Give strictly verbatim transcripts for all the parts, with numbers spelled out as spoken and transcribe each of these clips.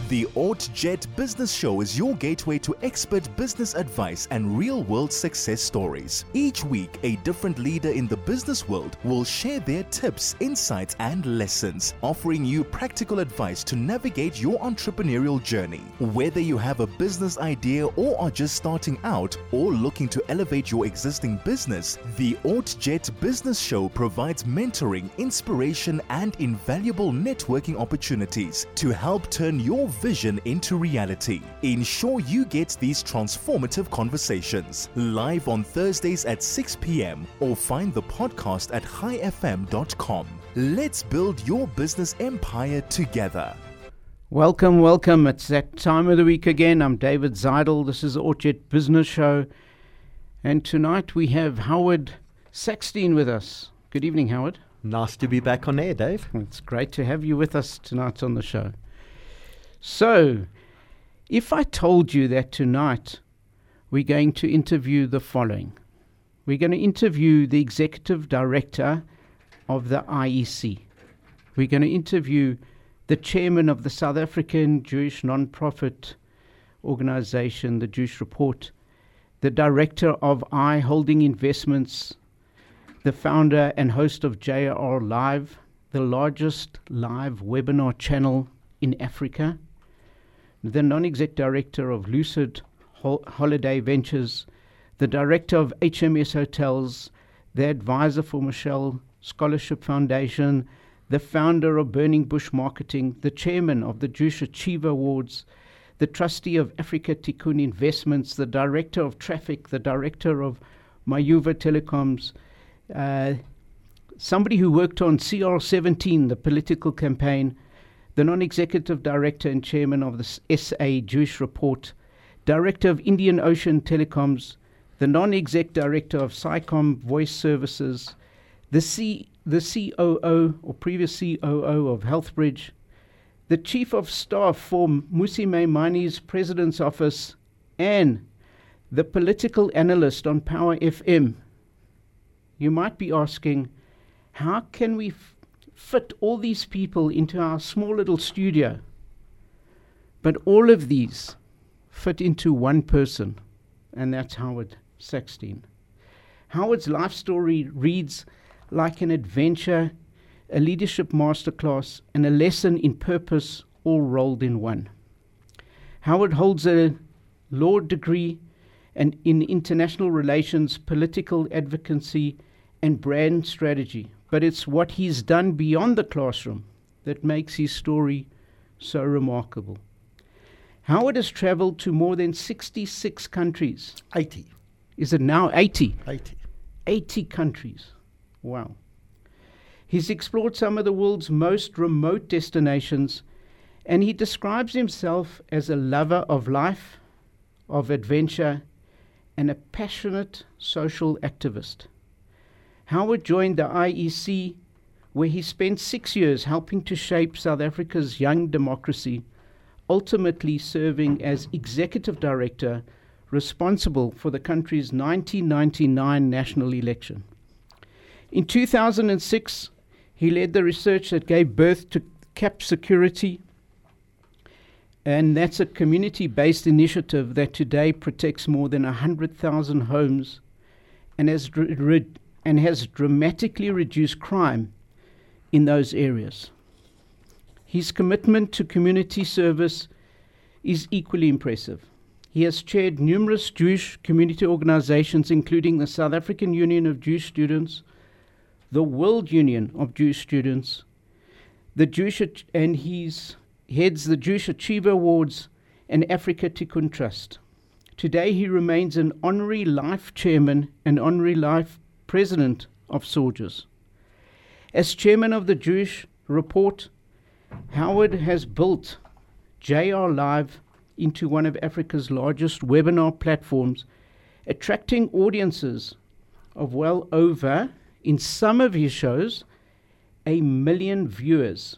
The OrtJet Business Show is your gateway to expert business advice and real-world success stories. Each week, a different leader in the business world will share their tips, insights, and lessons, offering you practical advice to navigate your entrepreneurial journey. Whether you have a business idea or are just starting out or looking to elevate your existing business, the OrtJet Business Show provides mentoring, inspiration, and invaluable networking opportunities to help turn your vision into reality. Ensure you get these transformative conversations live on Thursdays at six p.m. or find the podcast at high f m dot com. Let's build your business empire together. Welcome, welcome. It's that time of the week again. I'm David Zeidel. This is the OrtJet Business Show. And tonight we have Howard Sackstein with us. Good evening, Howard. Nice to be back on air, Dave. It's great to have you with us tonight on the show. So, if I told you that tonight we're going to interview the following. We're going to interview the Executive Director of the I E C. We're going to interview the Chairman of the South African Jewish non-profit organization, the Jewish Report, the Director of I Holding Investments, the founder and host of J R Live, the largest live webinar channel in Africa, the non-exec director of Lucid Hol- Holiday Ventures, the director of H M S Hotels, the advisor for Michelle Scholarship Foundation, the founder of Burning Bush Marketing, the chairman of the Jewish Achiever Awards, the trustee of Africa Tikkun Investments, the director of Traffic, the director of Mayuva Telecoms, uh, somebody who worked on C R seventeen, the political campaign, the non-executive director and chairman of the S A Jewish Report, director of Indian Ocean Telecoms, the non-exec director of SciComm Voice Services, the C, the C O O or previous C O O of Healthbridge, the chief of staff for Musi Maimani's president's office, and the political analyst on Power F M. You might be asking, how can we f- fit all these people into our small little studio? But all of these fit into one person, and that's Howard Sackstein. Howard's life story reads like an adventure, a leadership masterclass, and a lesson in purpose all rolled in one. Howard holds a law degree and in international relations, political advocacy, and brand strategy. But it's what he's done beyond the classroom that makes his story so remarkable. Howard has traveled to more than sixty-six countries. eighty. Is it now eighty? eighty. eighty countries. Wow. He's explored some of the world's most remote destinations, and he describes himself as a lover of life, of adventure, and a passionate social activist. Howard joined the I E C, where he spent six years helping to shape South Africa's young democracy, ultimately serving as executive director responsible for the country's nineteen ninety-nine national election. In two thousand six, he led the research that gave birth to CAP Security, and that's a community-based initiative that today protects more than one hundred thousand homes and has re- re- and has dramatically reduced crime in those areas. His commitment to community service is equally impressive. He has chaired numerous Jewish community organizations, including the South African Union of Jewish Students, the World Union of Jewish Students, the Jewish Ach- and he's heads the Jewish Achiever Awards and Africa Tikkun Trust. Today he remains an honorary life chairman and honorary life president of Sorges. As chairman of the Jewish Report, Howard has built J R Live into one of Africa's largest webinar platforms, attracting audiences of well over, in some of his shows, a million viewers.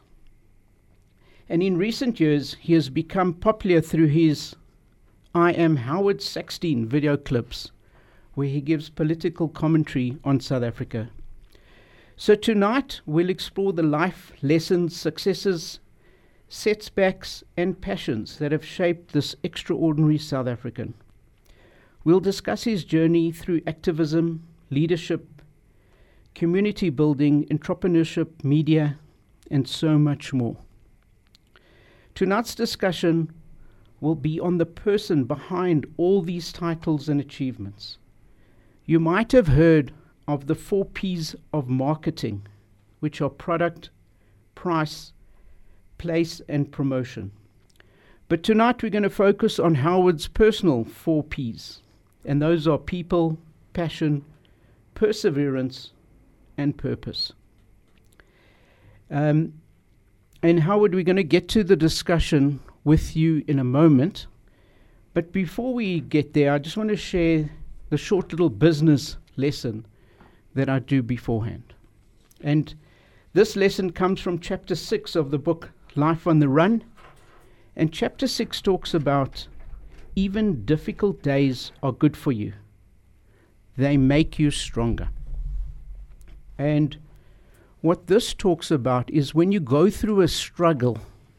And in recent years, he has become popular through his I Am Howard Sackstein video clips, where he gives political commentary on South Africa. So tonight, we'll explore the life lessons, successes, setbacks and passions that have shaped this extraordinary South African. We'll discuss his journey through activism, leadership, community building, entrepreneurship, media, and so much more. Tonight's discussion will be on the person behind all these titles and achievements. You might have heard of the four P's of marketing, which are product, price, place, and promotion. But tonight we're going to focus on Howard's personal four P's, and those are people, passion, perseverance, and purpose. Um, and Howard, we're going to get to the discussion with you in a moment. But before we get there, I just want to share the short little business lesson that I do beforehand. And this lesson comes from chapter six of the book, Life on the Run. And chapter six talks about even difficult days are good for you. They make you stronger. And what this talks about is when you go through a struggle,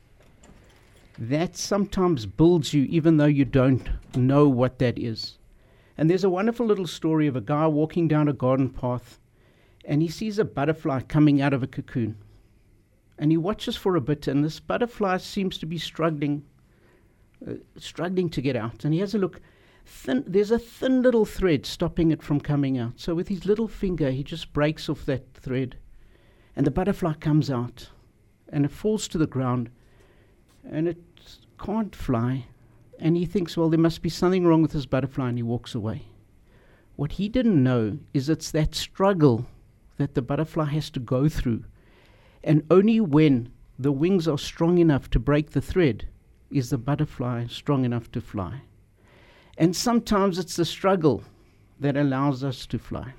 that sometimes builds you even though you don't know what that is. And there's a wonderful little story of a guy walking down a garden path, and he sees a butterfly coming out of a cocoon. And he watches for a bit, and this butterfly seems to be struggling, uh, struggling to get out. And he has a look. Thin, there's a thin little thread stopping it from coming out. So with his little finger, he just breaks off that thread, and the butterfly comes out, and it falls to the ground, and it can't fly. And he thinks, well, there must be something wrong with this butterfly, and he walks away. What he didn't know is it's that struggle that the butterfly has to go through. And only when the wings are strong enough to break the thread is the butterfly strong enough to fly. And sometimes it's the struggle that allows us to fly.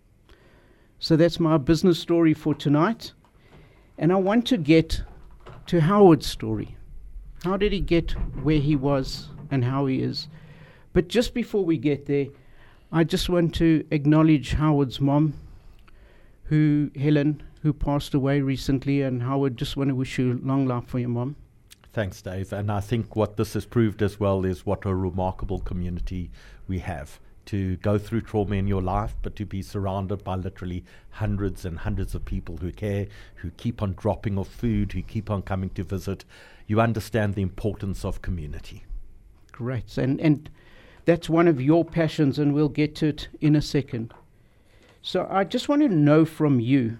So that's my business story for tonight. And I want to get to Howard's story. How did he get where he was and how he is? But just before we get there, I just want to acknowledge Howard's mom, who Helen, who passed away recently. And Howard, just want to wish you long life for your mom. Thanks, Dave. And I think what this has proved as well is what a remarkable community we have. To go through trauma in your life, but to be surrounded by literally hundreds and hundreds of people who care, who keep on dropping off food, who keep on coming to visit. You understand the importance of community. Great. And, and that's one of your passions, and we'll get to it in a second. So I just want to know from you,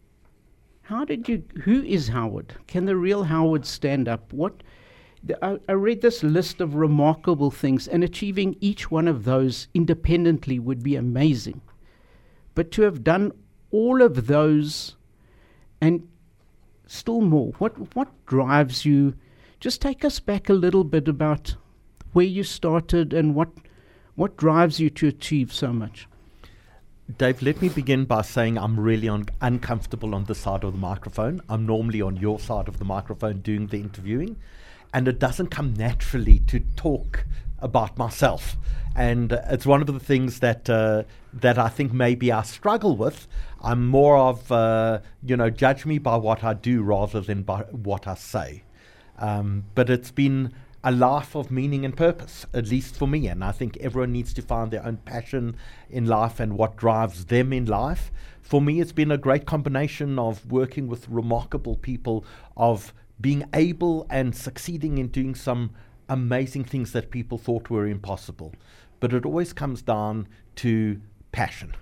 how did you, who is Howard? Can the real Howard stand up? What, the, I, I read this list of remarkable things, and achieving each one of those independently would be amazing. But to have done all of those and still more, what, what drives you? Just take us back a little bit about where you started and what, what drives you to achieve so much. Dave, let me begin by saying I'm really un- uncomfortable on this side of the microphone. I'm normally on your side of the microphone doing the interviewing, and it doesn't come naturally to talk about myself. And uh, it's one of the things that uh, that I think maybe I struggle with. I'm more of, uh, you know, judge me by what I do rather than by what I say. Um, but it's been a life of meaning and purpose, at least for me. And I think everyone needs to find their own passion in life and what drives them in life. For me, it's been a great combination of working with remarkable people, of being able and succeeding in doing some amazing things that people thought were impossible. But it always comes down to passion.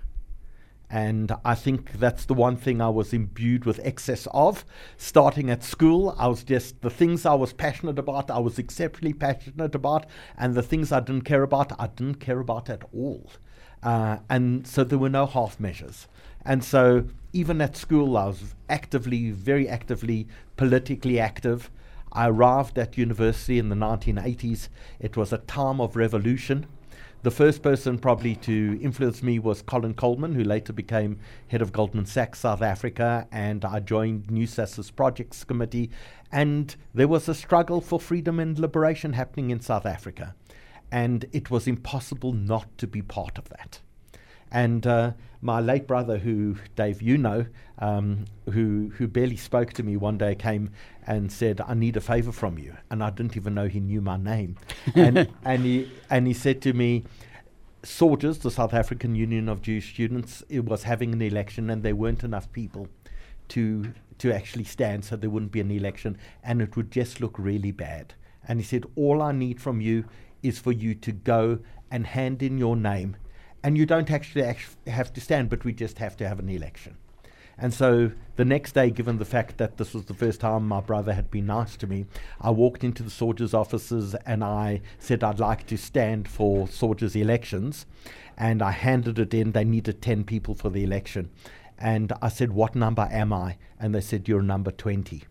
And I think that's the one thing I was imbued with excess of. Starting at school, I was just, the things I was passionate about, I was exceptionally passionate about, and the things I didn't care about, I didn't care about at all. Uh, and so there were no half measures. And so even at school, I was actively, very actively, politically active. I arrived at university in the nineteen eighties. It was a time of revolution. The first person probably to influence me was Colin Coleman, who later became head of Goldman Sachs South Africa, and I joined NewSAS's Projects Committee, and there was a struggle for freedom and liberation happening in South Africa, and it was impossible not to be part of that. And uh, my late brother, who, Dave, you know, um, who who barely spoke to me, one day came and said, I need a favor from you. And I didn't even know he knew my name. and, and, he, and he said to me, Sorges, the South African Union of Jewish Students, it was having an election and there weren't enough people to to actually stand, so there wouldn't be an election, and it would just look really bad. And he said, all I need from you is for you to go and hand in your name, and you don't actually act- have to stand, but we just have to have an election. And so the next day, given the fact that this was the first time my brother had been nice to me, I walked into the Sorges offices and I said I'd like to stand for Sorges elections, and I handed it in. They needed ten people for the election. And I said, what number am I? And they said, you're number twenty.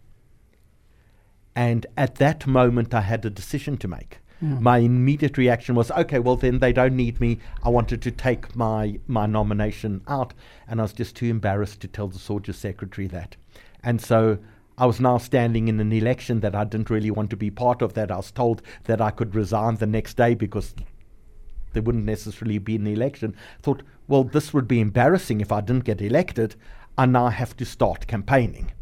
And at that moment, I had a decision to make. Mm. My immediate reaction was, okay, well, then they don't need me. I wanted to take my, my nomination out. And I was just too embarrassed to tell the Sorges secretary that. And so I was now standing in an election that I didn't really want to be part of, that I was told that I could resign the next day because there wouldn't necessarily be an election. Thought, well, this would be embarrassing if I didn't get elected. I now have to start campaigning.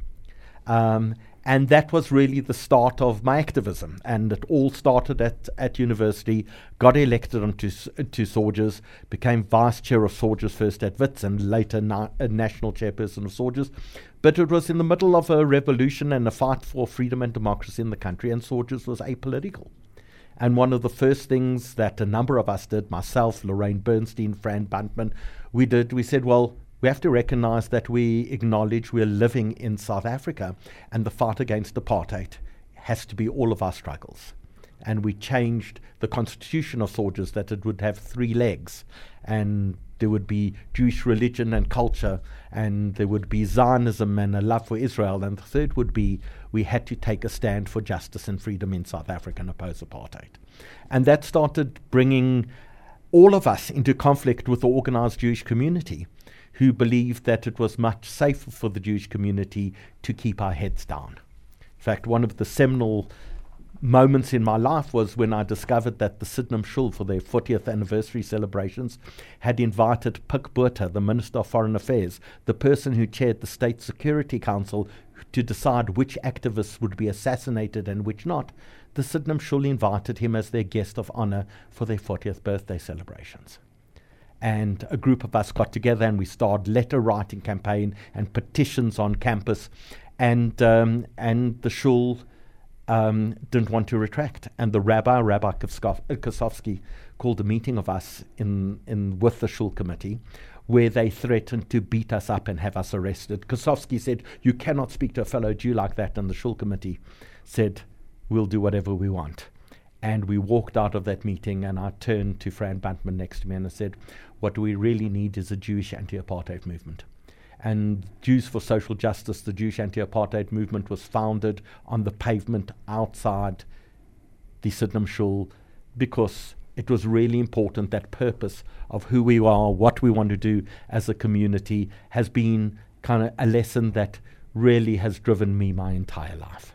Um, and that was really the start of my activism. And it all started at, at university, got elected onto to Sorges, became vice chair of Sorges first at Wits and later na- a national chairperson of Sorges. But it was in the middle of a revolution and a fight for freedom and democracy in the country, and Sorges was apolitical. And one of the first things that a number of us did, myself, Lorraine Bernstein, Fran Buntman, we did, we said, well, we have to recognize that we acknowledge we're living in South Africa, and the fight against apartheid has to be all of our struggles. And we changed the constitution of Sorges that it would have three legs, and there would be Jewish religion and culture, and there would be Zionism and a love for Israel, and the third would be we had to take a stand for justice and freedom in South Africa and oppose apartheid. And that started bringing all of us into conflict with the organized Jewish community, who believed that it was much safer for the Jewish community to keep our heads down. In fact, one of the seminal moments in my life was when I discovered that the Sydenham Shul, for their fortieth anniversary celebrations, had invited Pik Botha, the Minister of Foreign Affairs, the person who chaired the State Security Council, to decide which activists would be assassinated and which not. The Sydenham Shul invited him as their guest of honor for their fortieth birthday celebrations. And a group of us got together and we started letter writing campaign and petitions on campus, and um, and the Shul um, didn't want to retract. And the rabbi, Rabbi Kosofsky, called a meeting of us in, in with the Shul committee, where they threatened to beat us up and have us arrested. Kosofsky said, you cannot speak to a fellow Jew like that. And the Shul committee said, we'll do whatever we want. And we walked out of that meeting, and I turned to Fran Buntman next to me and I said, what we really need is a Jewish anti-apartheid movement. And Jews for Social Justice, the Jewish anti-apartheid movement, was founded on the pavement outside the Sydenham Shul because it was really important. That purpose of who we are, what we want to do as a community, has been kind of a lesson that really has driven me my entire life.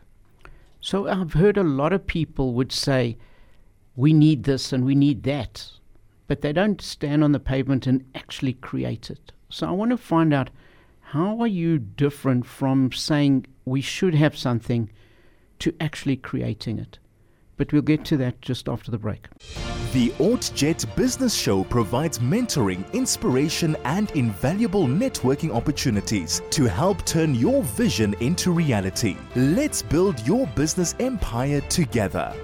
So I've heard a lot of people would say, we need this and we need that, but they don't stand on the pavement and actually create it. So I want to find out, how are you different from saying we should have something to actually creating it? But we'll get to that just after the break. The OrtJet Business Show provides mentoring, inspiration, and invaluable networking opportunities to help turn your vision into reality. Let's build your business empire together.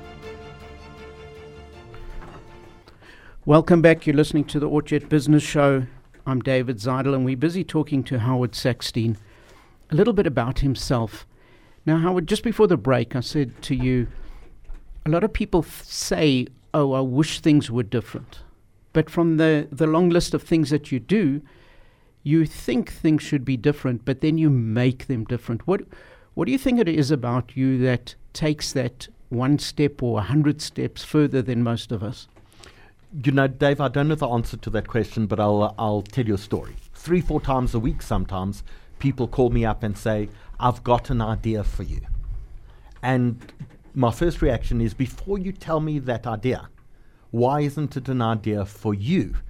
Welcome back. You're listening to the OrtJet Business Show. I'm David Zeidel, and we're busy talking to Howard Sackstein a little bit about himself. Now, Howard, just before the break, I said to you, a lot of people f- say, oh, I wish things were different. But from the, the long list of things that you do, you think things should be different, but then you make them different. What what do you think it is about you that takes that one step or a hundred steps further than most of us? You know, Dave, I don't know the answer to that question, but I'll I'll tell you a story. Three, four times a week sometimes, people call me up and say, I've got an idea for you. And my first reaction is, before you tell me that idea, why isn't it an idea for you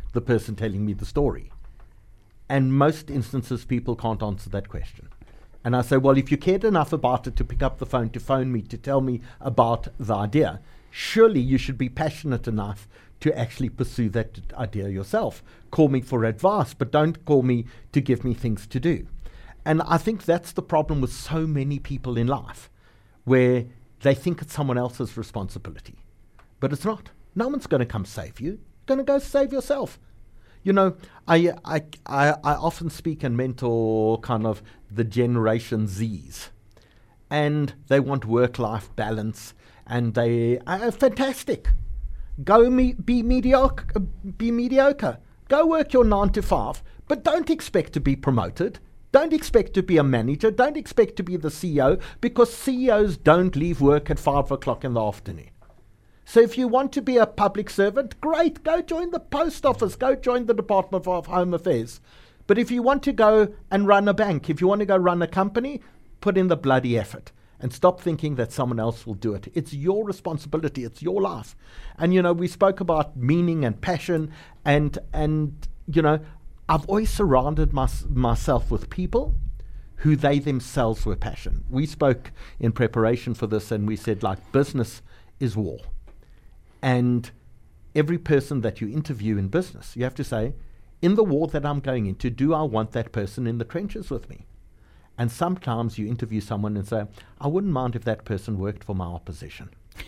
the person telling me the story? And most instances, people can't answer that question. And I say, well, if you cared enough about it to pick up the phone, to phone me, to tell me about the idea, surely you should be passionate enough to actually pursue that idea yourself. Call me for advice, but don't call me to give me things to do. And I think that's the problem with so many people in life, where they think it's someone else's responsibility. But it's not. No one's going to come save you. You're going to go save yourself. You know, I, I, I, I often speak and mentor kind of the Generation Zs. And they want work-life balance. And they are fantastic. Go me, be mediocre. Uh, be mediocre. Go work your nine to five. But don't expect to be promoted. Don't expect to be a manager. Don't expect to be the C E O, because C E Os don't leave work at five o'clock in the afternoon. So if you want to be a public servant, great, go join the post office, go join the Department of Home Affairs. But if you want to go and run a bank, if you want to go run a company, put in the bloody effort and stop thinking that someone else will do it. It's your responsibility. It's your life. And, you know, we spoke about meaning and passion, and, and you know, I've always surrounded my, myself with people who they themselves were passionate. We spoke in preparation for this, and we said, like, business is war. And every person that you interview in business, you have to say, in the war that I'm going into, do I want that person in the trenches with me? And sometimes you interview someone and say, I wouldn't mind if that person worked for my opposition.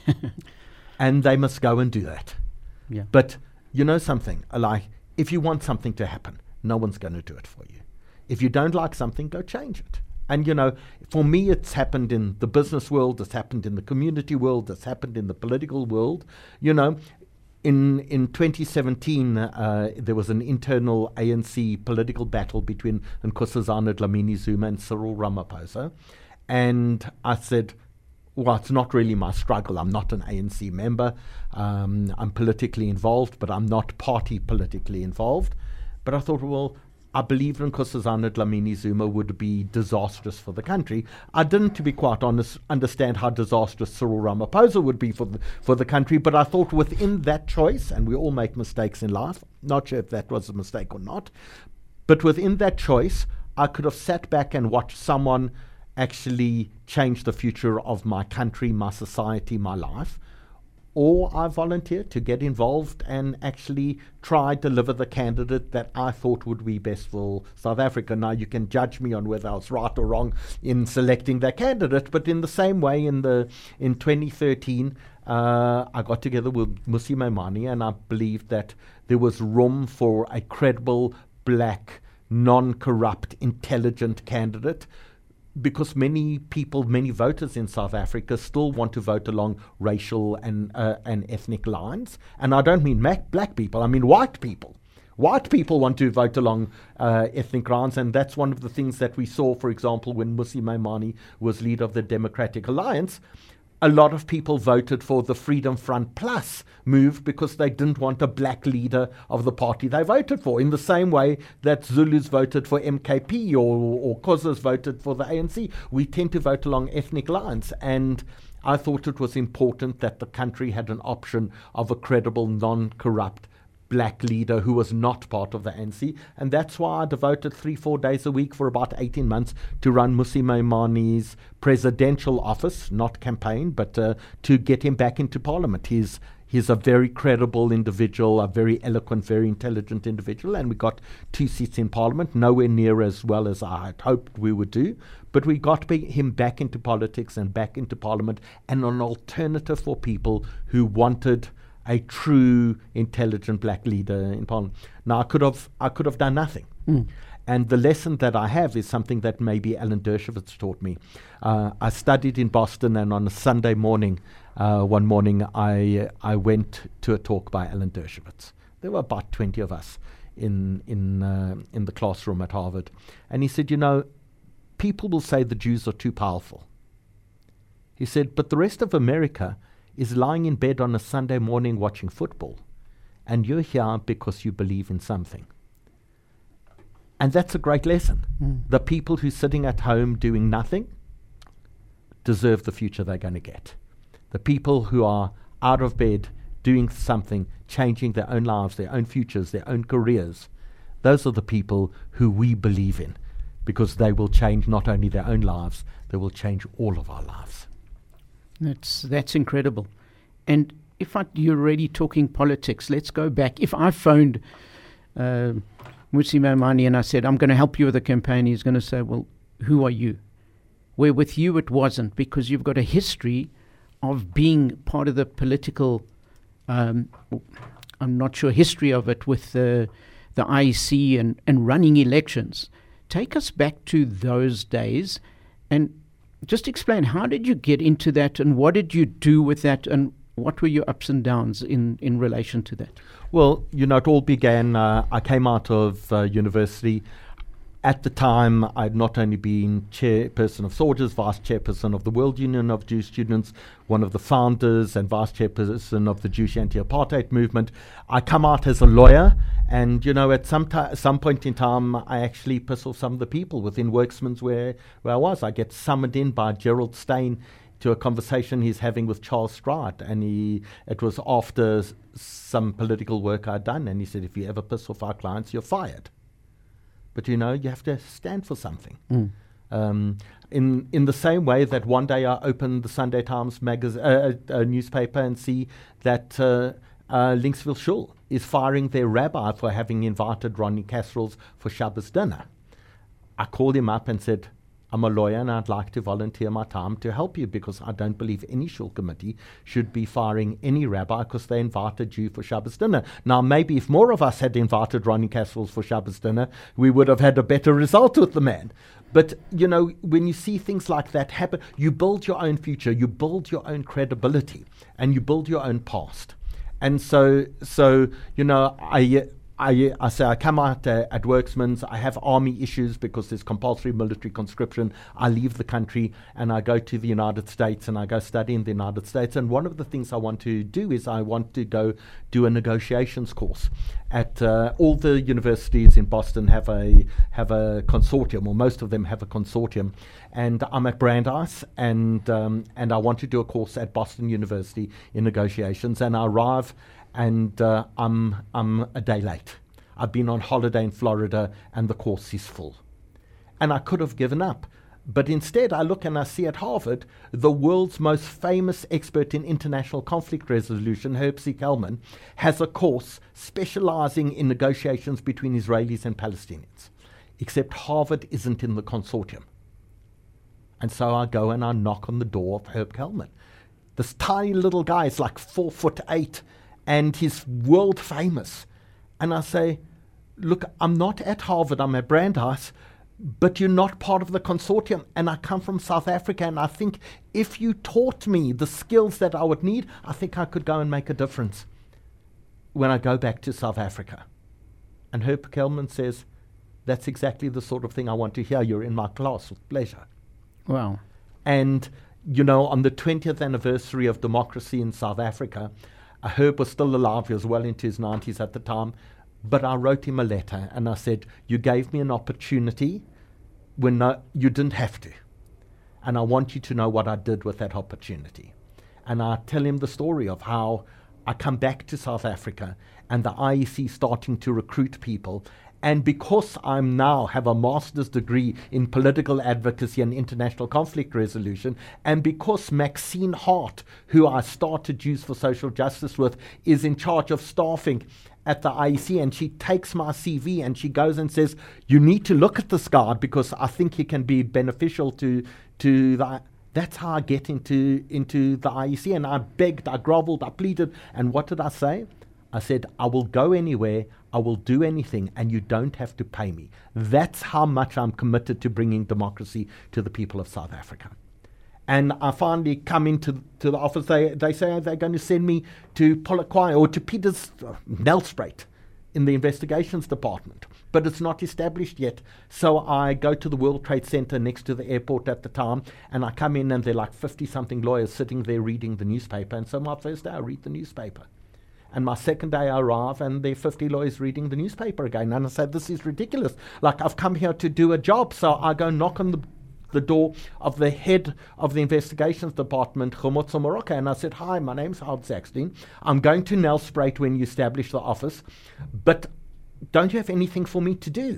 And they must go and do that. Yeah. But you know something, like, if you want something to happen, no one's going to do it for you. If you don't like something, go change it. And, you know, for me, it's happened in the business world, it's happened in the community world, it's happened in the political world. You know, in in twenty seventeen, uh, there was an internal A N C political battle between Nkosazana Dlamini Zuma and Cyril Ramaphosa. And I said, well, it's not really my struggle. I'm not an A N C member. Um, I'm politically involved, but I'm not party politically involved. But I thought, well, I believe Nkosazana Dlamini Zuma would be disastrous for the country. I didn't, to be quite honest, understand how disastrous Cyril Ramaphosa would be for the, for the country, but I thought within that choice, and we all make mistakes in life, not sure if that was a mistake or not, but within that choice, I could have sat back and watched someone actually change the future of my country, my society, my life, or I volunteered to get involved and actually try deliver the candidate that I thought would be best for South Africa. Now, you can judge me on whether I was right or wrong in selecting that candidate, but in the same way, in the in twenty thirteen, uh, I got together with Mmusi Maimane, and I believed that there was room for a credible, black, non-corrupt, intelligent candidate, because many people, many voters in South Africa still want to vote along racial and uh, and ethnic lines. And I don't mean mac- black people, I mean white people. White people want to vote along uh, ethnic lines, and that's one of the things that we saw, for example, when Mmusi Maimane was leader of the Democratic Alliance. A lot of people voted for the Freedom Front Plus move because they didn't want a black leader of the party they voted for, in the same way that Zulus voted for M K P or, or Xhosas voted for the A N C. We tend to vote along ethnic lines, and I thought it was important that the country had an option of a credible, non-corrupt black leader who was not part of the A N C, and that's why I devoted three, four days a week for about eighteen months to run Mmusi Maimane's presidential office, not campaign, but uh, to get him back into Parliament. He's he's a very credible individual, a very eloquent, very intelligent individual, and we got two seats in Parliament, nowhere near as well as I had hoped we would do, but we got be- him back into politics and back into Parliament, and an alternative for people who wanted a true, intelligent black leader in Parliament. Now, I could have I could have done nothing. Mm. And the lesson that I have is something that maybe Alan Dershowitz taught me. Uh, I studied in Boston, and on a Sunday morning, uh, one morning, I I went to a talk by Alan Dershowitz. There were about twenty of us in in uh, in the classroom at Harvard. And he said, you know, people will say the Jews are too powerful. He said, but the rest of America is lying in bed on a Sunday morning watching football, and you're here because you believe in something. And that's a great lesson. Mm. The people who are sitting at home doing nothing deserve the future they're going to get. The people who are out of bed doing something, changing their own lives, their own futures, their own careers. Those are the people who we believe in, because they will change not only their own lives, they will change all of our lives. That's that's incredible. And if I, you're already talking politics, let's go back. If I phoned uh, Mmusi Maimane and I said, I'm going to help you with the campaign, he's going to say, well, who are you? Where with you it wasn't, because you've got a history of being part of the political, um, I'm not sure history of it, with the, the I E C and, and running elections. Take us back to those days and just explain, how did you get into that and what did you do with that and what were your ups and downs in, in relation to that? Well, you know, it all began, uh, I came out of uh, university. At the time, I'd not only been chairperson of Soldiers, vice chairperson of the World Union of Jewish Students, one of the founders and vice chairperson of the Jewish anti-apartheid movement. I come out as a lawyer, and, you know, at some ti- some point in time, I actually piss off some of the people within Worksman's where, where I was. I get summoned in by Gerald Steyn to a conversation he's having with Charles Stride, and he it was after s- some political work I'd done, and he said, if you ever piss off our clients, you're fired. But, you know, you have to stand for something. Mm. Um, in in the same way that one day I opened the Sunday Times magaz- uh, uh, newspaper and see that uh, uh, Linksville Shul is firing their rabbi for having invited Ronnie Casserols for Shabbos dinner. I called him up and said, I'm a lawyer and I'd like to volunteer my time to help you, because I don't believe any shul committee should be firing any rabbi because they invited you for Shabbos dinner. Now, maybe if more of us had invited Ronnie Casserols for Shabbos dinner, we would have had a better result with the man. But, you know, when you see things like that happen, you build your own future, you build your own credibility, and you build your own past. And so, so you know, I... I, I say I come out uh, at Worksman's, I have army issues because there's compulsory military conscription. I leave the country and I go to the United States and I go study in the United States. And one of the things I want to do is I want to go do a negotiations course. At uh, all the universities in Boston have a have a consortium, or most of them have a consortium. And I'm at Brandeis, and um, and I want to do a course at Boston University in negotiations. And I arrive, and uh, I'm I'm a day late. I've been on holiday in Florida, and the course is full. And I could have given up. But instead, I look and I see at Harvard, the world's most famous expert in international conflict resolution, Herb C. Kelman, has a course specializing in negotiations between Israelis and Palestinians. Except Harvard isn't in the consortium. And so I go and I knock on the door of Herb Kelman. This tiny little guy is like four foot eight, and he's world famous. And I say, look, I'm not at Harvard, I'm at Brandeis, but you're not part of the consortium, and I come from South Africa, and I think if you taught me the skills that I would need, I think I could go and make a difference when I go back to South Africa. And Herb Kelman says, that's exactly the sort of thing I want to hear. You're in my class with pleasure. Wow. And, you know, on the twentieth anniversary of democracy in South Africa, uh, Herb was still alive. He was well into his nineties at the time. But I wrote him a letter and I said, you gave me an opportunity when no, you didn't have to. And I want you to know what I did with that opportunity. And I tell him the story of how I come back to South Africa and the I E C starting to recruit people. And because I now have a master's degree in political advocacy and international conflict resolution, and because Maxine Hart, who I started Jews for Social Justice with, is in charge of staffing at the I E C, and she takes my C V and she goes and says, you need to look at this guy because I think he can be beneficial to to the... That's how I get into, into the I E C. And I begged, I groveled, I pleaded. And what did I say? I said, I will go anywhere, I will do anything, and you don't have to pay me. That's how much I'm committed to bringing democracy to the people of South Africa. And I finally come into to the office. They they say they're going to send me to Polokwane or to Peters uh, Nelspruit in the investigations department. But it's not established yet. So I go to the World Trade Center next to the airport at the time, and I come in and there are like fifty-something lawyers sitting there reading the newspaper. And so my first day I read the newspaper. And my second day I arrive and there are fifty lawyers reading the newspaper again. And I say, this is ridiculous. Like, I've come here to do a job. So I go knock on the the door of the head of the investigations department, Khomotso Moroka, and I said, "Hi, my name's Howard Saxton. I'm going to Nelspruit when you establish the office, but don't you have anything for me to do?"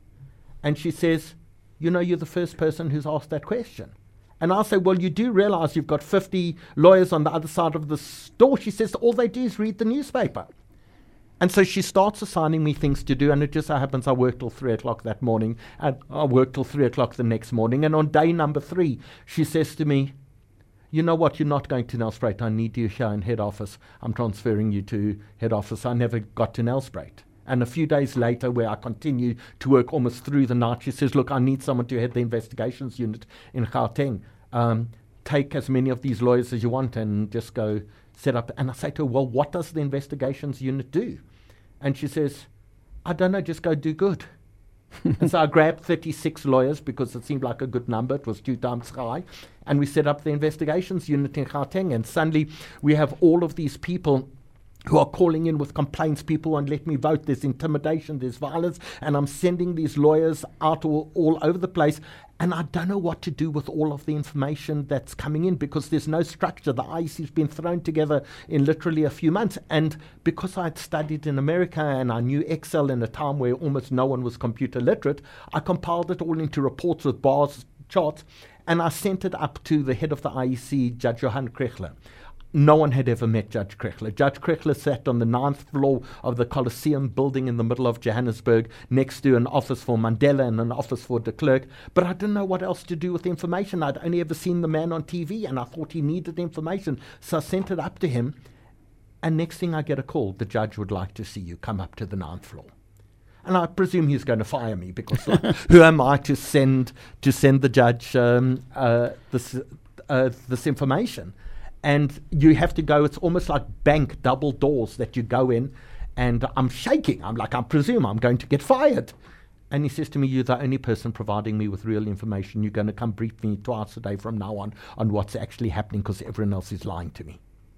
And she says, "You know, you're the first person who's asked that question." And I'll say, "Well, you do realize you've got fifty lawyers on the other side of the door." She says, "All they do is read the newspaper." And so she starts assigning me things to do, and it just so happens I worked till three o'clock that morning, and I worked till three o'clock the next morning. And on day number three, she says to me, "You know what, you're not going to Nelspruit. I need you here in head office. I'm transferring you to head office." I never got to Nelspruit. And a few days later, where I continue to work almost through the night, she says, "Look, I need someone to head the investigations unit in Gauteng. Um, take as many of these lawyers as you want and just go set up." And I say to her, "Well, what does the investigations unit do?" And she says, "I don't know, just go do good." And so I grabbed thirty-six lawyers because it seemed like a good number. It was two times high. And we set up the investigations unit in Gauteng. And suddenly we have all of these people who are calling in with complaints. People won't let me vote. There's intimidation, there's violence. And I'm sending these lawyers out all, all over the place. And I don't know what to do with all of the information that's coming in because there's no structure. The I E C's been thrown together in literally a few months. And because I'd studied in America and I knew Excel in a time where almost no one was computer literate, I compiled it all into reports with bars, charts, and I sent it up to the head of the I E C, Judge Johan Krechler. No one had ever met Judge Krechler. Judge Krechler sat on the ninth floor of the Colosseum building in the middle of Johannesburg next to an office for Mandela and an office for de Klerk. But I didn't know what else to do with the information. I'd only ever seen the man on T V and I thought he needed information. So I sent it up to him. And next thing I get a call, "The judge would like to see you. Come up to the ninth floor." And I presume he's going to fire me because like, who am I to send to send the judge um, uh, this uh, this information? And you have to go, it's almost like bank double doors that you go in, and I'm shaking. I'm like, I presume I'm going to get fired. And he says to me, "You're the only person providing me with real information. You're going to come brief me twice a day from now on on what's actually happening because everyone else is lying to me."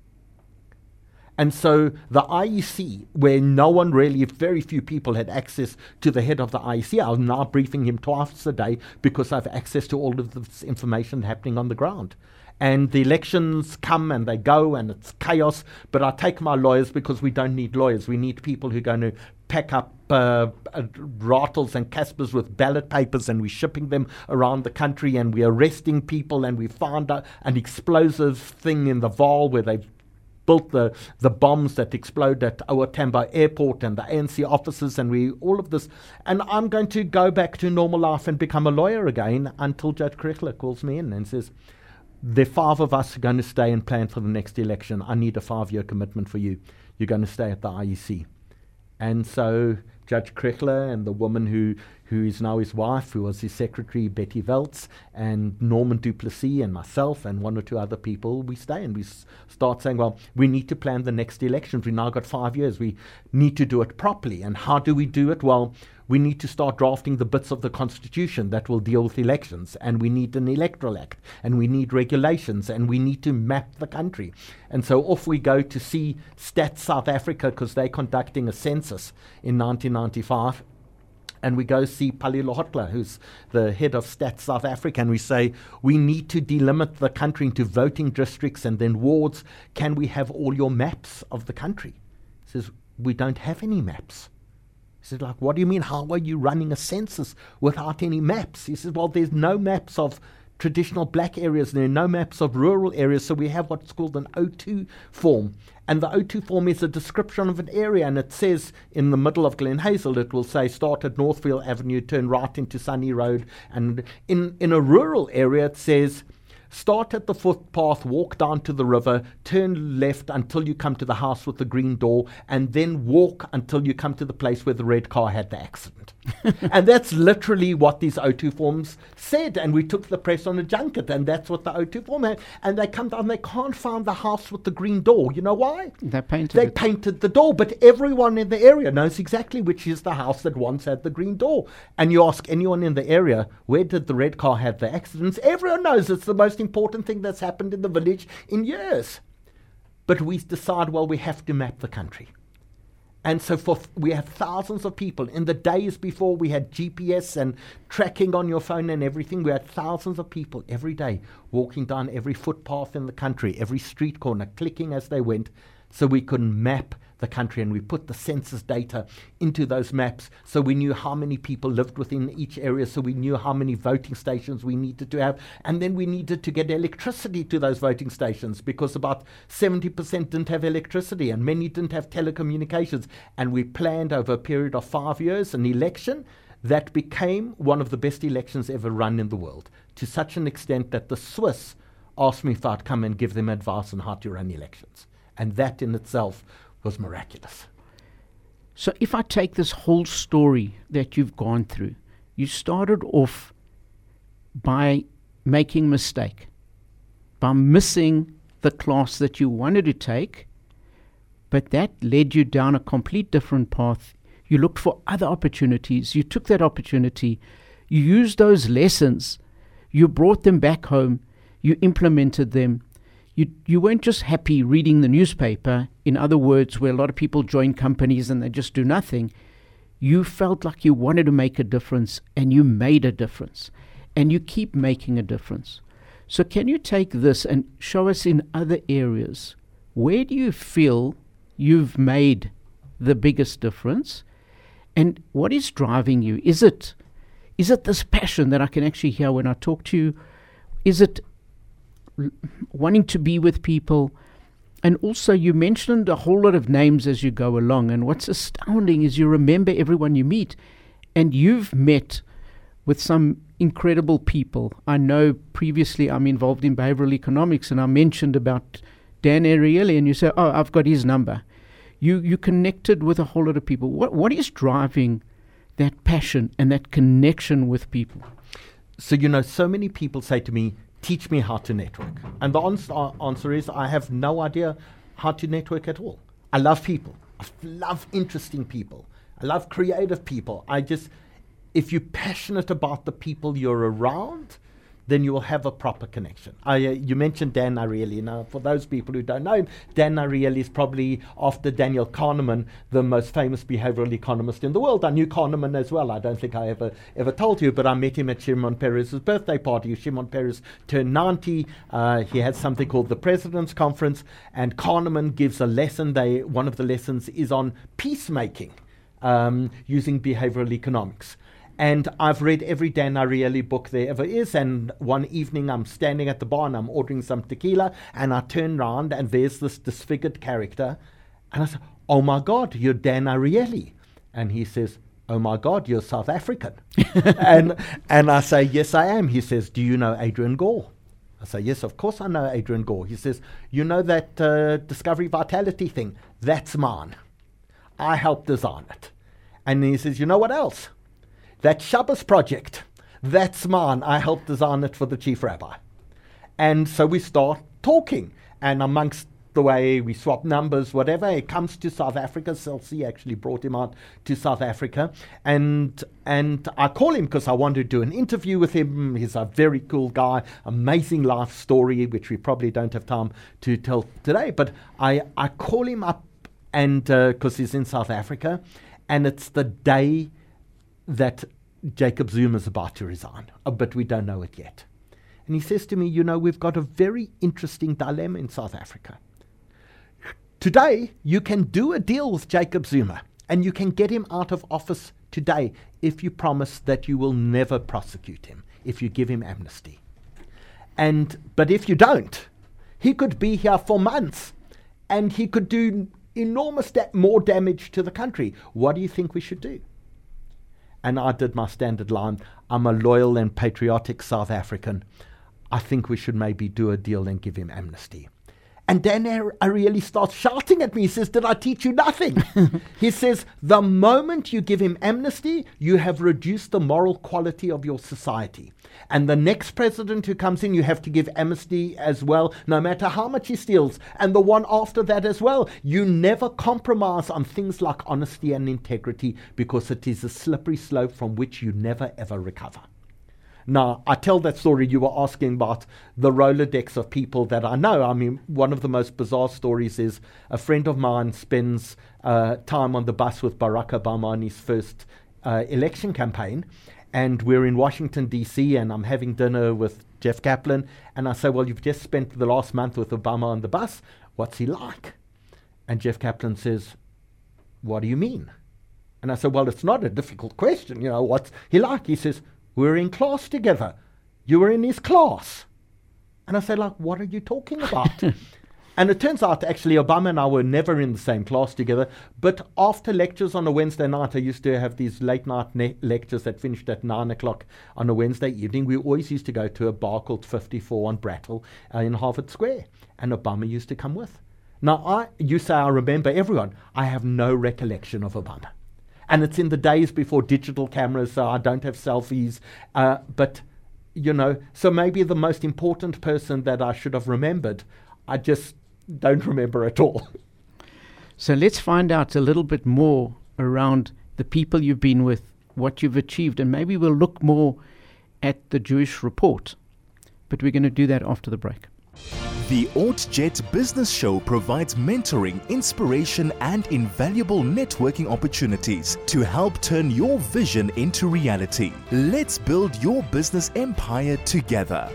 And so the I E C, where no one really, very few people had access to the head of the I E C, I'm now briefing him twice a day because I have access to all of this information happening on the ground. And the elections come and they go and it's chaos, but I take my lawyers because we don't need lawyers. We need people who are going to pack up uh, uh, rattles and caspers with ballot papers, and we're shipping them around the country, and we're arresting people, and we found a, an explosive thing in the Vaal where they've built the, the bombs that explode at O R Tambo Airport and the A N C offices, and we all of this. And I'm going to go back to normal life and become a lawyer again until Judge Krechler calls me in and says, "The five of us are going to stay and plan for the next election. I need a five-year commitment for you. You're going to stay at the I E C." And so Judge Krechler and the woman who, who is now his wife, who was his secretary, Betty Veltz, and Norman Duplessis and myself and one or two other people, we stay and we s- start saying, well, we need to plan the next elections. We now got five years. We need to do it properly. And how do we do it? Well, we need to start drafting the bits of the Constitution that will deal with elections, and we need an electoral act, and we need regulations, and we need to map the country. And so off we go to see Stats South Africa, because they're conducting a census in nineteen ninety-five. And we go see Palilo Hotler, who's the head of Stats South Africa, and we say, we need to delimit the country into voting districts and then wards. Can we have all your maps of the country? He says, we don't have any maps. He says, like, what do you mean? How are you running a census without any maps? He says, well, there's no maps of traditional black areas, there are no maps of rural areas, so we have what's called an O two form. And the O two form is a description of an area, and it says in the middle of Glen Hazel, it will say start at Northfield Avenue, turn right into Sunny Road. And in, in a rural area, it says start at the footpath, walk down to the river, turn left until you come to the house with the green door, and then walk until you come to the place where the red car had the accident. And that's literally what these O two forms said. And we took the press on a junket, and that's what the O two form had. And they come down, they can't find the house with the green door. You know why? They painted They it. painted the door, but everyone in the area knows exactly which is the house that once had the green door. And you ask anyone in the area, where did the red car have the accidents? Everyone knows it's the most important thing that's happened in the village in years. But we decide, well, we have to map the country. And so for th- we have thousands of people. In the days before we had G P S and tracking on your phone and everything, we had thousands of people every day walking down every footpath in the country, every street corner, clicking as they went, so we could map the country. And we put the census data into those maps, so we knew how many people lived within each area, so we knew how many voting stations we needed to have. And then we needed to get electricity to those voting stations, because about seventy percent didn't have electricity and many didn't have telecommunications. And we planned over a period of five years an election that became one of the best elections ever run in the world, to such an extent that the Swiss asked me if I'd come and give them advice on how to run elections. And that in itself was miraculous. So if I take this whole story that you've gone through, you started off by making a mistake, by missing the class that you wanted to take, but that led you down a complete different path. You looked for other opportunities. You took that opportunity. You used those lessons. You brought them back home. You implemented them. You you weren't just happy reading the newspaper, in other words, where a lot of people join companies and they just do nothing. You felt like you wanted to make a difference, and you made a difference, and you keep making a difference. So can you take this and show us in other areas, where do you feel you've made the biggest difference, and what is driving you? Is it is it this passion that I can actually hear when I talk to you? Is it wanting to be with people? And also, you mentioned a whole lot of names as you go along, and what's astounding is you remember everyone you meet, and you've met with some incredible people. I know previously I'm involved in behavioral economics, and I mentioned about Dan Ariely, and you say, oh, I've got his number. You you connected with a whole lot of people. What What is driving that passion and that connection with people? So, you know, so many people say to me, teach me how to network. And the ans- uh, answer is, I have no idea how to network at all. I love people. I love interesting people. I love creative people. I just, if you're passionate about the people you're around, then you will have a proper connection. I, uh, you mentioned Dan Ariely. Now, for those people who don't know him, Dan Ariely is probably, after Daniel Kahneman, the most famous behavioral economist in the world. I knew Kahneman as well. I don't think I ever ever told you, but I met him at Shimon Peres's birthday party. Shimon Peres turned ninety. Uh, he had something called the President's Conference, and Kahneman gives a lesson. They One of the lessons is on peacemaking, um, using behavioral economics. And I've read every Dan Ariely book there ever is, and one evening I'm standing at the bar and I'm ordering some tequila, and I turn around and there's this disfigured character, and I say, oh my God, you're Dan Ariely. And he says, oh my God, you're South African. and and I say, yes, I am. He says, do you know Adrian Gore? I say, yes, of course I know Adrian Gore. He says, you know that uh, Discovery Vitality thing? That's mine. I helped design it. And he says, you know what else? That Shabbos project, that's mine. I helped design it for the chief rabbi. And so we start talking. And amongst the way we swap numbers, whatever, it comes to South Africa. Celsi actually brought him out to South Africa. And and I call him because I want to do an interview with him. He's a very cool guy, amazing life story, which we probably don't have time to tell today. But I, I call him up, and because uh, he's in South Africa, and it's the day that Jacob Zuma is about to resign, uh, but we don't know it yet. And he says to me, you know, we've got a very interesting dilemma in South Africa. Today, you can do a deal with Jacob Zuma, and you can get him out of office today if you promise that you will never prosecute him, if you give him amnesty. And but if you don't, he could be here for months, and he could do enormous da- more damage to the country. What do you think we should do? And I did my standard line, I'm a loyal and patriotic South African. I think we should maybe do a deal and give him amnesty. And Dan Ariely starts shouting at me. He says, did I teach you nothing? He says, the moment you give him amnesty, you have reduced the moral quality of your society. And the next president who comes in, you have to give amnesty as well, no matter how much he steals. And the one after that as well. You never compromise on things like honesty and integrity, because it is a slippery slope from which you never ever recover. Now, I tell that story. You were asking about the Rolodex of people that I know. I mean, one of the most bizarre stories is a friend of mine spends uh, time on the bus with Barack Obama on his first uh, election campaign. And we're in Washington, D C, and I'm having dinner with Jeff Kaplan. And I say, well, you've just spent the last month with Obama on the bus. What's he like? And Jeff Kaplan says, what do you mean? And I said, well, it's not a difficult question. You know, what's he like? He says, we're in class together. You were in his class. And I said, like, what are you talking about? And it turns out, actually, Obama and I were never in the same class together. But after lectures on a Wednesday night, I used to have these late night ne- lectures that finished at nine o'clock on a Wednesday evening. We always used to go to a bar called fifty-four on Brattle uh, in Harvard Square. And Obama used to come with. Now, I, you say I remember everyone. I have no recollection of Obama. And it's in the days before digital cameras, so I don't have selfies. Uh, but, you know, so maybe the most important person that I should have remembered, I just don't remember at all. So let's find out a little bit more around the people you've been with, what you've achieved, and maybe we'll look more at the Jewish Report. But we're going to do that after the break. The OrtJet Business Show provides mentoring, inspiration, and invaluable networking opportunities to help turn your vision into reality. Let's build your business empire together.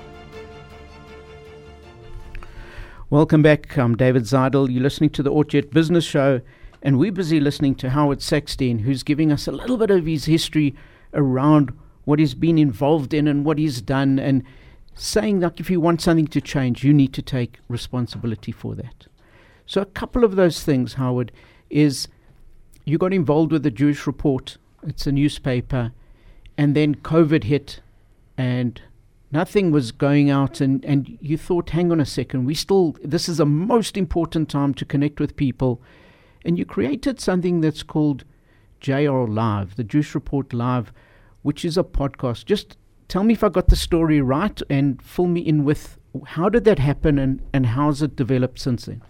Welcome back. I'm David Zeidel. You're listening to the OrtJet Business Show, and we're busy listening to Howard Sackstein, who's giving us a little bit of his history around what he's been involved in and what he's done, and saying that if you want something to change, you need to take responsibility for that. So a couple of those things, Howard, is you got involved with the Jewish Report. It's a newspaper. And then COVID hit and nothing was going out. And, and you thought, hang on a second, we still, this is the most important time to connect with people. And you created something that's called J R Live, the Jewish Report Live, which is a podcast. Just tell me if I got the story right and fill me in with how did that happen and, and how's it developed since then?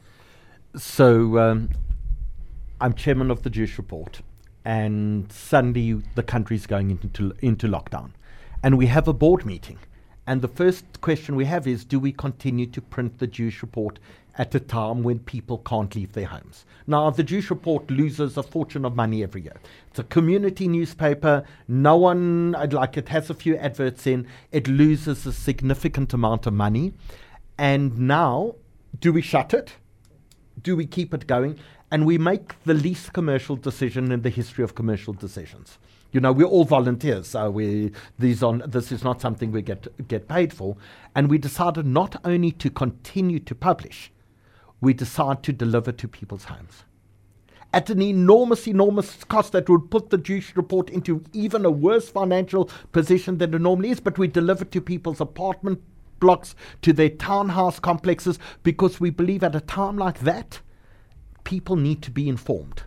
So um, I'm chairman of the Jewish Report, and suddenly the country's going into into lockdown. And we have a board meeting. And the first question we have is, do we continue to print the Jewish Report at a time when people can't leave their homes? Now, the Jewish Report loses a fortune of money every year. It's a community newspaper. No one, like it has a few adverts in. It loses a significant amount of money. And now, do we shut it? Do we keep it going? And we make the least commercial decision in the history of commercial decisions. You know, we're all volunteers, so we these on this is not something we get get paid for. And we decided not only to continue to publish, we decided to deliver to people's homes at an enormous, enormous cost that would put the Jewish Report into even a worse financial position than it normally is. But we deliver to people's apartment blocks, to their townhouse complexes, because we believe at a time like that, people need to be informed.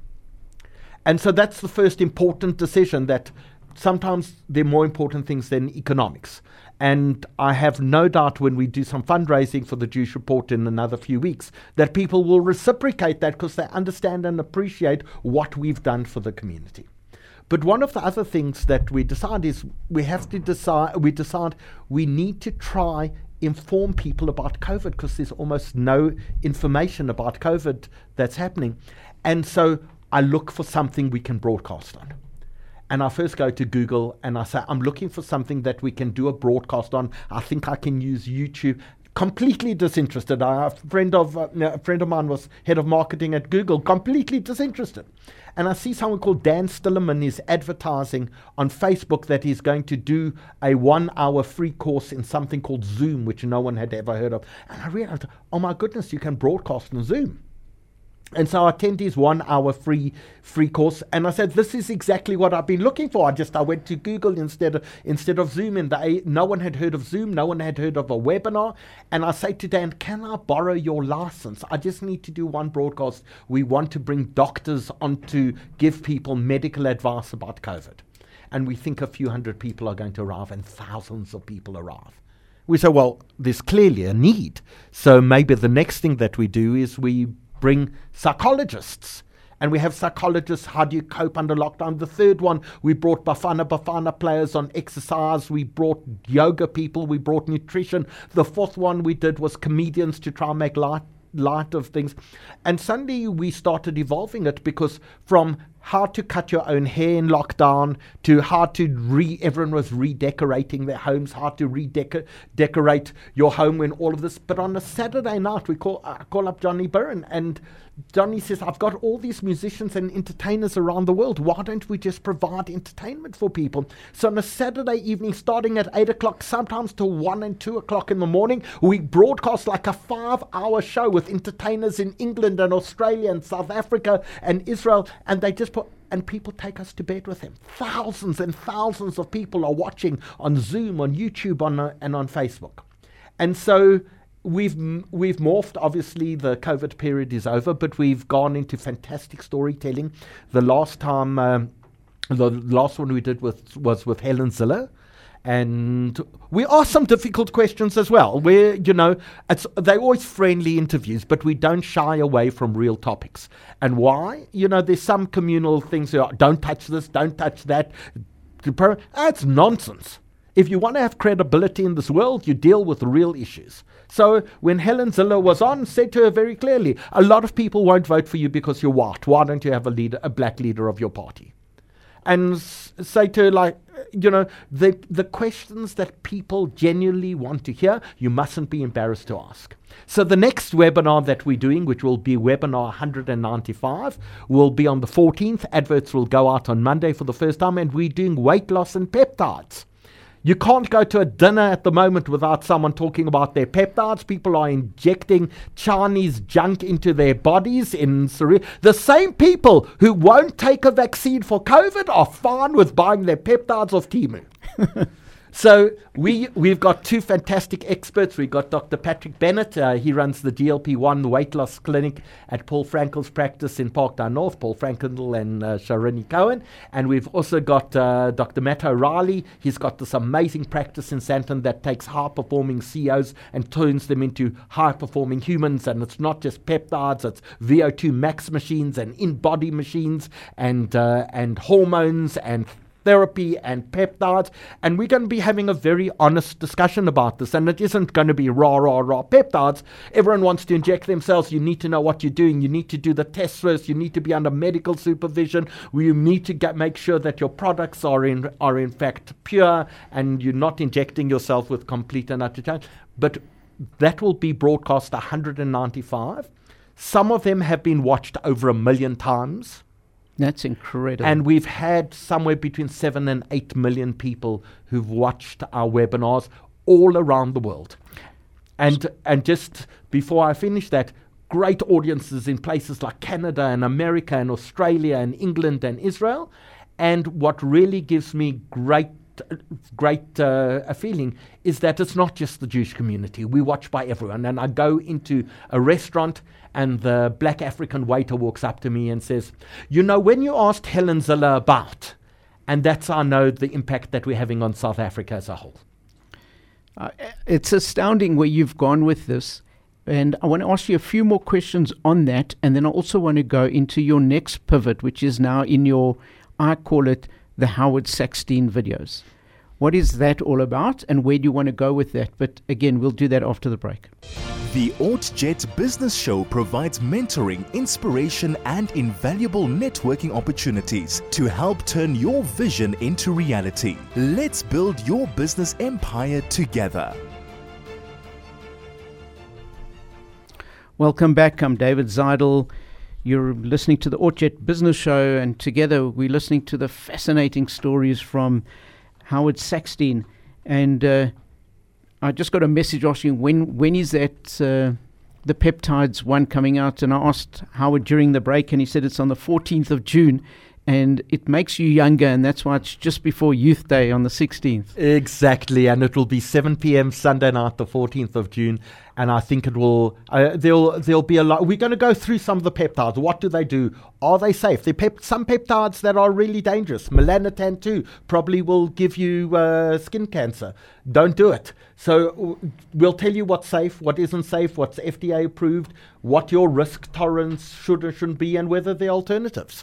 And so that's the first important decision, that sometimes there are more important things than economics. And I have no doubt when we do some fundraising for the Jewish Report in another few weeks, that people will reciprocate that because they understand and appreciate what we've done for the community. But one of the other things that we decide is we have to decide, we decide we need to try inform people about COVID, because there's almost no information about COVID that's happening. And so I look for something we can broadcast on. And I first go to Google and I say, I'm looking for something that we can do a broadcast on. I think I can use YouTube. Completely disinterested. A friend of uh, a friend of mine was head of marketing at Google, completely disinterested. And I see someone called Dan Stillerman is advertising on Facebook that he's going to do a one-hour free course in something called Zoom, which no one had ever heard of. And I realized, oh my goodness, you can broadcast on Zoom. And so I attend his one hour free free course, and I said, this is exactly what I've been looking for. I just I went to Google instead of instead of Zoom, and they, no one had heard of Zoom, no one had heard of a webinar. And I say to Dan, can I borrow your license? I just need to do one broadcast. We want to bring doctors on to give people medical advice about COVID. And we think a few hundred people are going to arrive, and thousands of people arrive. We say, well, there's clearly a need. So maybe the next thing that we do is we bring psychologists And we have psychologists, how do you cope under lockdown? The third one, we brought Bafana Bafana players on exercise. We brought yoga people. We brought nutrition. The fourth one we did was comedians to try and make light, light of things. And suddenly we started evolving it, because from how to cut your own hair in lockdown to how to re, everyone was redecorating their homes, how to redecorate your home when all of this. But on a Saturday night, we call, I call up Johnny Byrne, and Johnny says, I've got all these musicians and entertainers around the world. Why don't we just provide entertainment for people? So on a Saturday evening, starting at eight o'clock, sometimes to one and two o'clock in the morning, we broadcast like a five-hour show with entertainers in England and Australia and South Africa and Israel, and they just put, and people take us to bed with them. Thousands and thousands of people are watching on Zoom, on YouTube, on uh, and on Facebook. And so We've we've morphed. Obviously, the COVID period is over, but we've gone into fantastic storytelling. The last time, um, the last one we did with, was with Helen Ziller, and we asked some difficult questions as well. Where you know, it's they're always friendly interviews, but we don't shy away from real topics. And why? You know, there's some communal things. You know, don't touch this, don't touch that. That's nonsense. If you want to have credibility in this world, you deal with real issues. So when Helen Ziller was on, said to her very clearly, a lot of people won't vote for you because you're white. Why don't you have a leader, a black leader of your party? And s- say to her, like, you know, the the questions that people genuinely want to hear, you mustn't be embarrassed to ask. So the next webinar that we're doing, which will be webinar one hundred ninety-five, will be on the fourteenth. Adverts will go out on Monday for the first time, and we're doing weight loss and peptides. You can't go to a dinner at the moment without someone talking about their peptides. People are injecting Chinese junk into their bodies. In Syria. The same people who won't take a vaccine for COVID are fine with buying their peptides off Temu. So we, we've got two fantastic experts. We've got Doctor Patrick Bennett. Uh, he runs the G L P one weight loss clinic at Paul Frankel's practice in Parkdale North, Paul Frankel and uh, Sharini Cohen. And we've also got uh, Doctor Matt O'Reilly. He's got this amazing practice in Sandton that takes high-performing C E Os and turns them into high-performing humans. And it's not just peptides, it's V O two max machines and in-body machines and uh, and hormones and therapy and peptides, and we're going to be having a very honest discussion about this. And it isn't going to be rah, rah, rah peptides. Everyone wants to inject themselves. You need to know what you're doing. You need to do the tests first. You need to be under medical supervision. You need to get, make sure that your products are in are in fact pure and you're not injecting yourself with complete and utter change. But that will be broadcast one hundred ninety-five. Some of them have been watched over a million times. That's incredible. And we've had somewhere between seven and eight million people who've watched our webinars all around the world. And and just before I finish that, great audiences in places like Canada and America and Australia and England and Israel. And what really gives me great great uh, a feeling is that it's not just the Jewish community. We watch by everyone. And I go into a restaurant and the black African waiter walks up to me and says, you know, when you asked Helen Ziller about, and that's how I know the impact that we're having on South Africa as a whole. Uh, it's astounding where you've gone with this. And I want to ask you a few more questions on that. And then I also want to go into your next pivot, which is now in your, I call it, the Howard Sackstein videos. What is that all about, and where do you want to go with that? But again, we'll do that after the break. The OrtJet Business Show provides mentoring, inspiration, and invaluable networking opportunities to help turn your vision into reality. Let's build your business empire together. Welcome back. I'm David Zeidel. You're listening to the OrtJet Business Show, and together we're listening to the fascinating stories from Howard Sackstein. And uh, I just got a message asking when when is that uh, the peptides one coming out? And I asked Howard during the break, and he said it's on the fourteenth of June. and it makes you younger, and that's why it's just before Youth Day on the sixteenth. Exactly, and it will be seven p.m. Sunday night, the fourteenth of June, and I think it will, uh, there'll there'll be a lot. We're going to go through some of the peptides. What do they do? Are they safe? They pep- some peptides that are really dangerous. Melanotan two probably will give you uh, skin cancer. Don't do it. So w- we'll tell you what's safe, what isn't safe, what's F D A approved, what your risk tolerance should or shouldn't be, and whether there are alternatives.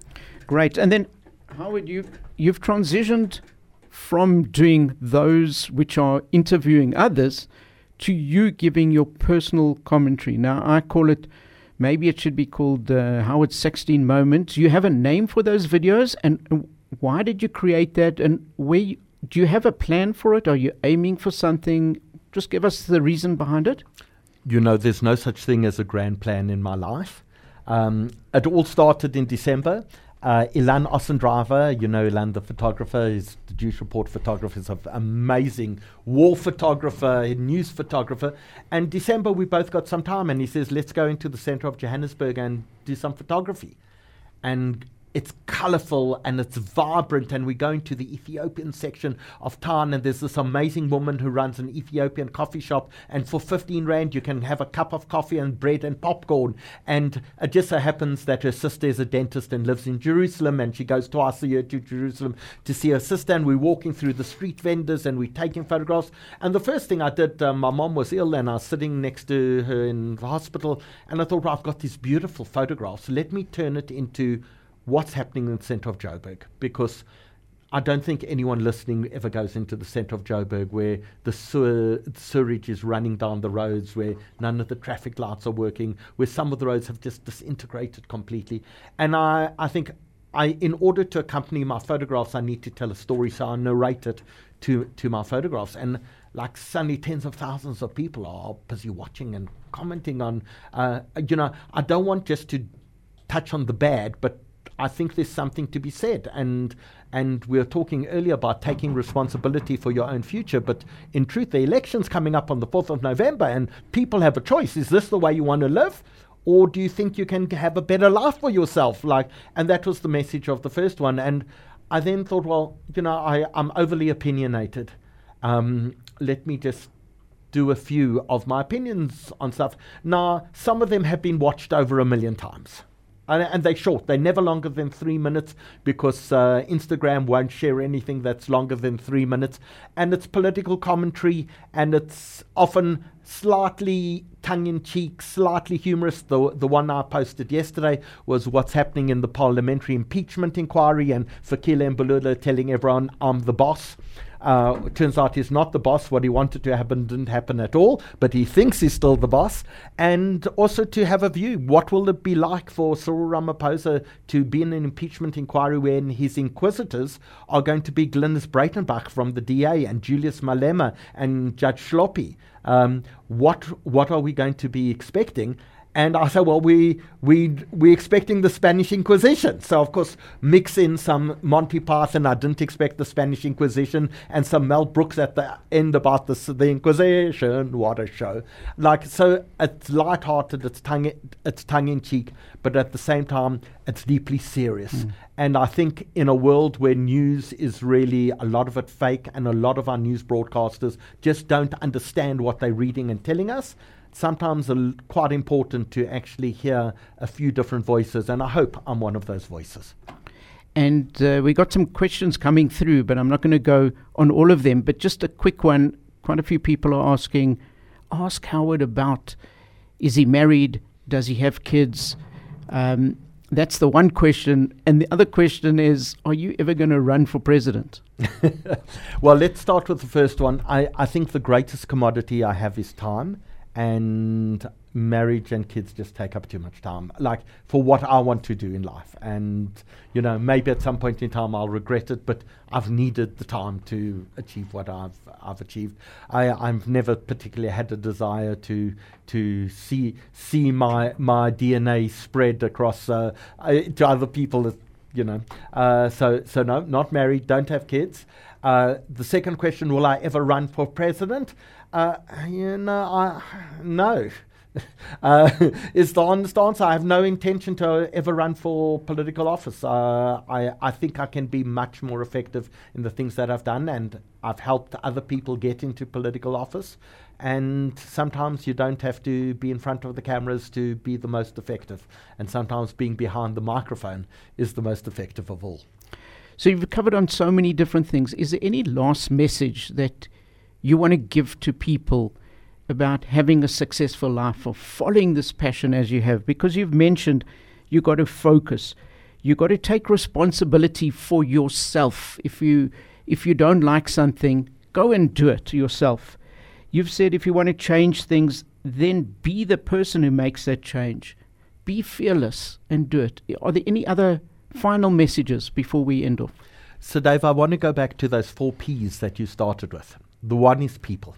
Great. And then, Howard, you've, you've transitioned from doing those which are interviewing others to you giving your personal commentary. Now, I call it, maybe it should be called uh, Howard Sackstein Moment. Do you have a name for those videos? And uh, why did you create that? And where you, do you have a plan for it? Are you aiming for something? Just give us the reason behind it. You know, there's no such thing as a grand plan in my life. Um, it all started in December. Uh, Ilan Ossendriver, you know Ilan, the photographer, is the Jewish Report photographer, is an amazing war photographer, news photographer. And December, we both got some time, and he says, let's go into the center of Johannesburg and do some photography. And it's colorful and it's vibrant, and we go into the Ethiopian section of town, and there's this amazing woman who runs an Ethiopian coffee shop, and for fifteen rand you can have a cup of coffee and bread and popcorn. And it just so happens that her sister is a dentist and lives in Jerusalem, and she goes twice a year to Jerusalem to see her sister. And we're walking through the street vendors and we're taking photographs. And the first thing I did, uh, my mom was ill and I was sitting next to her in the hospital, and I thought, well, I've got these beautiful photographs, let me turn it into what's happening in the center of Joburg, because I don't think anyone listening ever goes into the center of Joburg where the sewer, sewage is running down the roads, where none of the traffic lights are working, where some of the roads have just disintegrated completely. And I, I think I, in order to accompany my photographs, I need to tell a story, so I narrate it to, to my photographs. And like suddenly tens of thousands of people are busy watching and commenting on, uh, you know, I don't want just to touch on the bad, but I think there's something to be said. And and we were talking earlier about taking responsibility for your own future, but in truth, the election's coming up on the fourth of November, and people have a choice. Is this the way you want to live? Or do you think you can have a better life for yourself? Like, and that was the message of the first one. And I then thought, well, you know, I, I'm overly opinionated. Um, let me just do a few of my opinions on stuff. Now, some of them have been watched over a million times. And, and they're short. They're never longer than three minutes because uh, Instagram won't share anything that's longer than three minutes. And it's political commentary, and it's often slightly tongue-in-cheek, slightly humorous. The, the one I posted yesterday was what's happening in the parliamentary impeachment inquiry, and Fikile Mbalula telling everyone, I'm the boss. Uh, it turns out he's not the boss. What he wanted to happen didn't happen at all, but he thinks he's still the boss. And also to have a view, what will it be like for Cyril Ramaphosa to be in an impeachment inquiry when his inquisitors are going to be Glynis Breitenbach from the D A and Julius Malema and Judge Sloppy? Um, what what are we going to be expecting? And I said, well, we, we, we're expecting the Spanish Inquisition. So, of course, mix in some Monty Python, I didn't expect the Spanish Inquisition, and some Mel Brooks at the end about the, the Inquisition. What a show. Like, so it's lighthearted, it's tongue, it's tongue-in-cheek, but at the same time, it's deeply serious. Mm. And I think in a world where news is really a lot of it fake, and a lot of our news broadcasters just don't understand what they're reading and telling us, sometimes l- quite important to actually hear a few different voices, and I hope I'm one of those voices. And uh, we got some questions coming through, but I'm not going to go on all of them, but just a quick one. Quite a few people are asking, ask Howard about, is he married? Does he have kids? Um, that's the one question. And the other question is, are you ever going to run for president? Well, let's start with the first one. I, I think the greatest commodity I have is time. And marriage and kids just take up too much time, like for what I want to do in life. And, you know, maybe at some point in time I'll regret it, but I've needed the time to achieve what I've I've achieved. I, I've never particularly had a desire to to see see my my D N A spread across uh, uh, to other people, that, you know. Uh, so so no, not married, don't have kids. Uh, the second question, will I ever run for president? Uh, you know, I, no. uh, is the honest answer. I have no intention to ever run for political office. Uh, I, I think I can be much more effective in the things that I've done, and I've helped other people get into political office. And sometimes you don't have to be in front of the cameras to be the most effective. And sometimes being behind the microphone is the most effective of all. So you've covered on so many different things. Is there any last message that you want to give to people about having a successful life or following this passion as you have? Because you've mentioned you've got to focus. You've got to take responsibility for yourself. If you if you don't like something, go and do it yourself. You've said if you want to change things, then be the person who makes that change. Be fearless and do it. Are there any other final messages before we end off? So, Dave, I want to go back to those four P's that you started with. The one is people.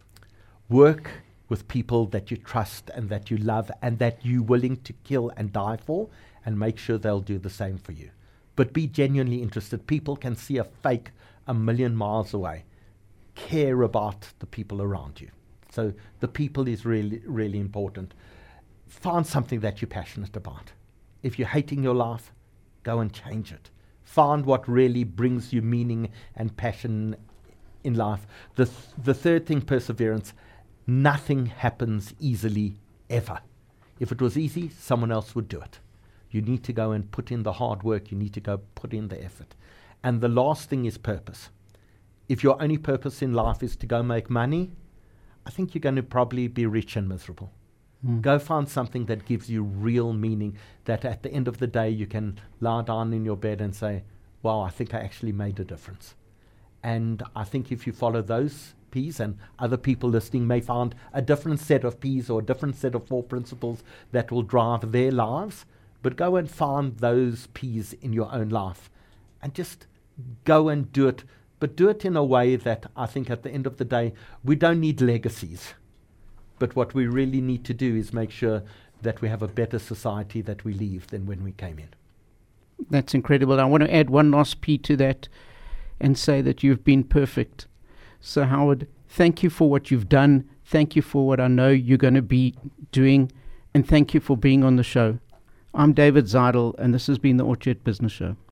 Work with people that you trust and that you love and that you're willing to kill and die for, and make sure they'll do the same for you. But be genuinely interested. People can see a fake a million miles away. Care about the people around you. So the people is really, really important. Find something that you're passionate about. If you're hating your life, go and change it. Find what really brings you meaning and passion in life. The, th- the third thing, perseverance. Nothing happens easily, ever. If it was easy, someone else would do it. You need to go and put in the hard work. You need to go put in the effort. And the last thing is purpose. If your only purpose in life is to go make money, I think you're going to probably be rich and miserable. Mm. Go find something that gives you real meaning, that at the end of the day you can lie down in your bed and say, wow, I think I actually made a difference. And I think if you follow those P's, and other people listening may find a different set of P's or a different set of four principles that will drive their lives, but go and find those P's in your own life and just go and do it. But do it in a way that I think at the end of the day, we don't need legacies. But what we really need to do is make sure that we have a better society that we leave than when we came in. That's incredible. I want to add one last P to that and say that you've been perfect. So Howard, thank you for what you've done. Thank you for what I know you're going to be doing. And thank you for being on the show. I'm David Zeidel, and this has been the Orchard Business Show.